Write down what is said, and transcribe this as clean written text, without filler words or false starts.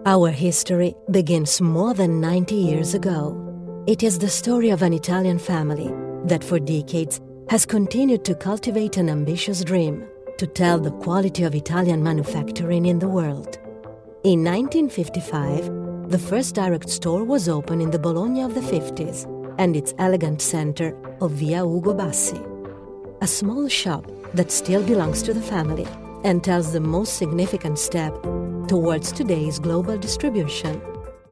Our history begins more than 90 years ago. It is the story of an Italian family that for decades has continued to cultivate an ambitious dream to tell the quality of Italian manufacturing in the world. In 1955, the first direct store was opened in the Bologna of the 50s and its elegant center of Via Ugo Bassi. A small shop that still belongs to the family and tells the most significant step towards today's global distribution.